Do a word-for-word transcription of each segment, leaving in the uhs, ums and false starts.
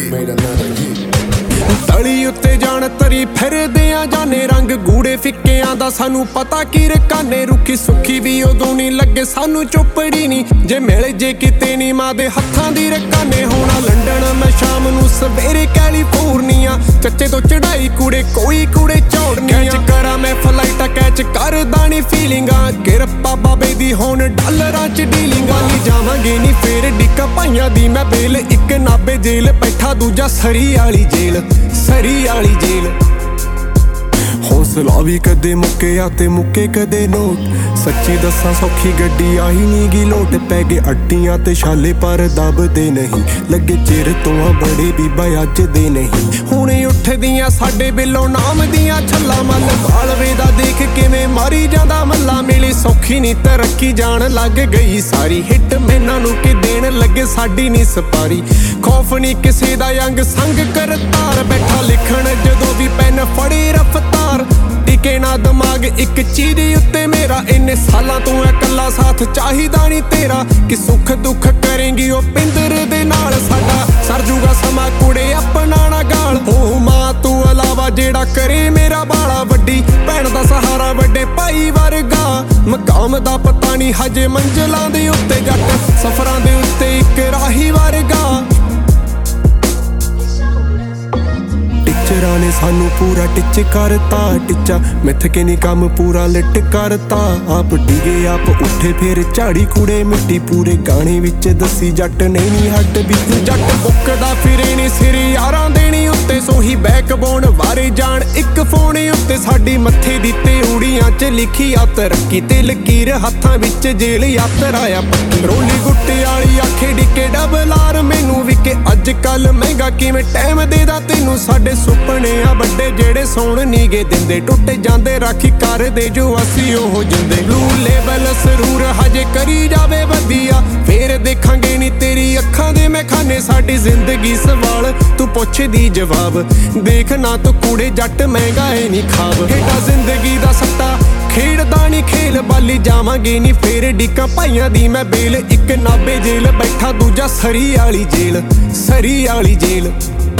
ਤਲੀ ਉੱਤੇ ਜਾਣ ਤਰੀ ਫਿਰਦੇ ਆ ਜਾਨੇ ਰੰਗ ਗੂੜੇ ਫਿੱਕਿਆਂ ਦਾ ਸਾਨੂੰ ਪਤਾ ਕੀ ਰਕਾਨੇ ਰੁੱਖੀ ਸੁੱਖੀ ਵੀ ਉਦੋਂ ਨਹੀਂ ਲੱਗੇ ਸਾਨੂੰ ਚੁੱਪੜੀ ਨਹੀਂ ਜੇ ਮਿਲ ਜੇ ਕਿਤੇ ਨਹੀਂ ਮਾਂ ਦੇ ਹੱਥਾਂ ਦੀ ਰਕਾਨੇ ਹੋਣਾ ਲੰਡਨ ਮੈਂ ਸ਼ਾਮ ਨੂੰ ਸਵੇਰੇ ਕੈਲੀਫੋਰਨੀਆ ਚੱਚੇ ਤੋਂ ਚੜਾਈ ਕੂੜੇ ਕੋਈ ਕੂੜੇ ਚੌੜਨੀਆਂ ਕੈਚ ਕਰਾਂ ਮੈਂ ਫਲਾਈਟਾਂ ਕੈਚ ਕਰਦਾ ਨਹੀਂ ਫੀਲਿੰਗਾਂ ਕਿਰਪਾ ਬਾਬੇ ਦੀ ਹੁਣ ਡਾਲਰਾਂ ਚ ਡੀਲਿੰਗਾਂ ਲਈ ਜਾਵਾਂਗੇ ਨਹੀਂ ਫੇਰ ਡਿੱਕਾ ਭਾਈਆਂ ਦੀ ਮੈਂ ਬੇਲ ਇੱਕ ਨਾਬੇ ਜੇਲ੍ਹ ਬੈਠਾ ਦੂਜਾ ਸਰੀ ਵਾਲੀ ਜੇਲ੍ਹ ਸਰੀ ਵਾਲੀ ਜੇਲ੍ਹ ਹੌਸਲਾ ਵੀ ਕਦੇ ਮੁੱਕਿਆ ਤੇ ਮੁੱਕੇ ਕਦੇ ਨੋਟ ਸੱਚੀ ਦੱਸਾਂ ਸੌਖੀ ਗੱਡੀ ਆਹੀ ਨੀ ਗੀ ਲੋਟ ਪੈ ਗਏ ਅੱਡੀਆਂ ਤੇ ਛਾਲੇ ਪਰ ਦਬਦੇ ਨਹੀਂ ਲੱਗੇ ਚਿਰ ਤੋਂ ਆ ਬੜੇ ਬੀਬਾ ਅੱਜ ਦੇ ਨਹੀਂ ਹੁਣੇ ਉੱਠਦੀਆਂ ਸਾਡੇ ਬਿੱਲੋਂ ਨਾਮ ਦੀਆਂ ਛੱਲਾਂ ਮੱਲ ਬਾਲਵੇ ਦਾ ਦੇਖ ਕਿਵੇਂ ਮਾਰੀ ਜਾਂਦਾ ਮੱਲਾ ਮਿਲੀ ਸੌਖੀ ਨੀ ਤਰੱਕੀ ਜਾਣ ਲੱਗ ਗਈ ਸਾਰੀ ਹਿੱਟ ਮੈਨਾਂ ਨੂੰ ਕਿ ਦੇਣ ਲੱਗੇ ਸਾਡੀ ਨੀ ਸਪਾਰੀ ਖੌਫ ਨੀ ਕਿਸੇ ਦਾ ਅੰਗ ਸੰਗ ਕਰਤਾਰ ਬੈਠਾ ਲਿਖਣ ਜਦੋਂ ਵੀ ਪੈਨ ਫੜੀ ਰਫਤਾਰ ਟਿਕੇ ਨਾ ਦਿਮਾਗ ਇੱਕ ਚੀਜ਼ ਉੱਤੇ ਮੇਰਾ ਇੰਨੇ ਸਾਲਾਂ ਤੋਂ ਐ ਕੱਲਾ ਸਾਥ ਚਾਹੀਦਾ ਨਹੀਂ ਤੇਰਾ ਕਿ ਸੁੱਖ ਦੁੱਖ ਕਰੇਂਗੀ ਉਹ ਪਿੰਦਰ ਦੇ ਨਾਲ ਸਾਡਾ ਸਰ ਜੂਗਾ ਸਮਾਂ ਕੁੜੇ ਆਪਣਾ ਨਾ ਗਾਲ ਹੋ ਮਾਂ ਤੂੰ ਇਲਾਵਾ ਜਿਹੜਾ ਕਰੇ ਮੇਰਾ ਬਾਲਾ ਵੱਡੀ ਭੈਣ ਦਾ ਸਹਾਰਾ ਵੱਡੇ ਭਾਈ ਵਰਗਾ ਮਕਾਮ ਦਾ ਪਤਾ ਨਹੀਂ ਹਜੇ ਮੰਜ਼ਲਾਂ ਦੇ ਉੱਤੇ ਜੱਟ ਸਫ਼ਰਾਂ ਦੇ ਉੱਤੇ ਇੱਕ ਰਾਹੀ ਵਰਗਾ ਟੀਚਰਾਂ ਨੇ ਸਾਨੂੰ ਪੂਰਾ ਟਿੱਚ ਕਰਤਾ ਟਿੱਚਾ ਮਿੱਥ ਕੇ ਨੀ ਕੰਮ ਪੂਰਾ ਲਿਟ ਕਰਤਾ ਆਪ ਡਿਗੇ ਆਪ ਉੱਠੇ ਫੇਰ ਝਾੜੀ ਕੂੜੇ ਮਿੱਟੀ ਪੂਰੇ ਗਾਣੇ ਵਿੱਚ ਦੱਸੀ ਜੱਟ ਨਹੀਂ ਨੀ ਹੱਟ ਵੀ ਜੱਟ ਬੁੱਕਦਾ ਫਿਰੇ ਨੀ ਸਿਰ ਯਾਰਾਂ ਦੇਣੀ ਉੱਤੇ ਸੋਹੀ ਬੈਕਬੋਨ ਵਾਰੇ ਜਾਣ ਇੱਕ ਫੋਨ ਉੱਤੇ ਸਾਡੀ ਮੱਥੇ ਦੀ ਤੇੜੀਆਂ ਚ ਲਿਖੀ ਆ ਤਰੱਕੀ ਤੇ ਲਕੀਰ ਹੱਥਾਂ ਵਿੱਚ ਜੇਲ੍ਹ ਯਾਤਰਾ ਆ ਪੱਕੀ ਰੋਲੀ ਗੁੱਟੇ ਵਾਲੀ ਆਖੇ ਡਿੱਕੇ ਡਬਲ ਆਰ ਮੈਨੂੰ ਵੀ ਕਿ ਅੱਜ ਕੱਲ ਮਹਿੰਗਾ ਕਿਵੇਂ ਟਾਈਮ ਦੇਦਾ ਤੈਨੂੰ ਸਾਡੇ ਸੁਪਨੇ ਆ ਵੱਡੇ ਜਿਹੜੇ ਸੌਣ ਨੀਗੇ ਦਿੰਦੇ ਟੁੱਟ ਜਾਂਦੇ ਰਾਖੀ ਕਰਦੇ ਜੋ ਅਸੀਂ ਉਹ ਜਿੰਦੇ ਬਲੂ ਲੇਬਲ ਸਰੂਰ ਹਜੇ ਕਰੀ ਜਾਵੇ ਵਧੀਆ ਫੇਰ ਦੇਖਾਂਗੇ ਨੀ ਤੇਰੀ ਅੱਖਾਂ ਦੇ ਮੈਂ ਖਾਨੇ ਸਾਡੀ ਜ਼ਿੰਦਗੀ ਸਵਾਲ ਤੂੰ ਪੁੱਛਦੀ ਜਵਾਬ ਦੇਖ ਨਾ ਤੂੰ ਕੂੜੇ ਜੱਟ ਮਹਿੰਗਾ ਏ ਨੀ ਖਾਬ ਹੇਠਾਂ ਜ਼ਿੰਦਗੀ ਦਾ ਸੱਟਾ ਖੇਡਦਾ ਨੀ ਖੇਲ ਬਾਲੀ ਜਾਵਾਂਗੇ ਨੀ ਫੇਰ ਡਿੱਕਾਂ ਭਾਈਆਂ ਦੀ ਮੈਂ ਬੇਲ ਇੱਕ ਨਾਬੇ ਜੇਲ੍ਹ ਬੈਠਾ ਦੂਜਾ ਸਰੀ ਵਾਲੀ ਜੇਲ੍ਹ ਸਰੀ ਵਾਲੀ ਜੇਲ੍ਹ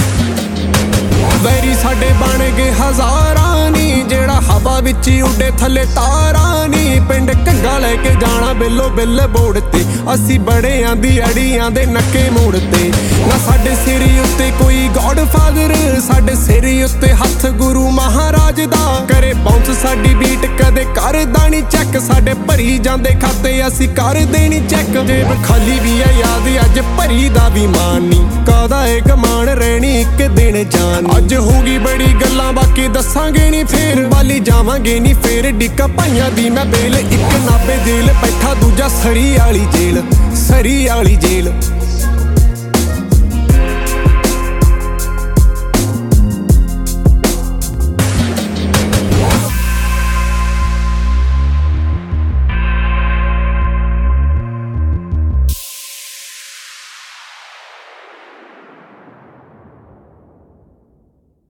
ਵੈਰੀ ਸਾਡੇ ਬਣ ਗਏ ਹਜ਼ਾਰਾਂ ਨੀ ਜਿਹੜਾ ਹਵਾ ਵਿੱਚ ਉੱਡੇ ਥੱਲੇ ਤਾਰਾਂ ਨੀ ਪਿੰਡ ਘੱਗਾ ਲੈ ਕੇ ਜਾਣਾ ਬਿੱਲੋ ਬਿੱਲ ਬੋੜ ਤੇ ਅਸੀਂ ਬੜਿਆਂ ਦੀ ਅੜੀਆਂ ਦੇ ਨੱਕੇ ਮੋੜ ਤੇ ਨਾ ਸਾਡੇ ਸਿਰ ਉੱਤੇ ਕੋਈ ਗੋਡ ਫਾਦਰ ਸਾਡੇ ਸਿਰ ਉੱਤੇ ਹੱਥ ਗੁਰੂ ਮਹਾਰਾਜ ਦਾ ਕਰੇ ਬਾਉਂਸ ਸਾਡੀ ਬੀਟ ਕਦੇ ਕਰਦਾ ਨੀ ਚੈੱਕ ਸਾਡੇ ਭਰੀ ਜਾਂਦੇ ਖਾਤੇ ਅਸੀਂ ਕਰ ਦੇਣੀ ਚੈੱਕ ਜੇਬ ਖਾਲੀ ਵੀ ਆ ਯਾਦ ਅੱਜ ਭਰੀ ਦਾ ਵੀ ਮਾਨ ਨੀ ਕਾਹਦਾ ਏ ਕਮਾਨ ਰਹਿਣੀ ਇੱਕ ਦਿਨ ਜਾਨ ਅੱਜ ਹੋਗੀ ਬੜੀ ਗੱਲਾਂ ਬਾਕੀ ਦੱਸਾਂਗੇ ਨੀ ਫੇਰ ਵਾਲੀ ਜਾਵਾਂਗੇ ਨੀ ਫੇਰ ਡਿੱਕਾ ਭਾਈਆਂ ਦੀ ਮੈਂ ਬੇਲ ਇੱਕ ਨਾਬੇ ਜੇਲ੍ਹ ਬੈਠਾ ਦੂਜਾ ਸਰੀ ਵਾਲੀ ਜੇਲ੍ਹ ਸਰੀ ਵਾਲੀ ਜੇਲ੍ਹ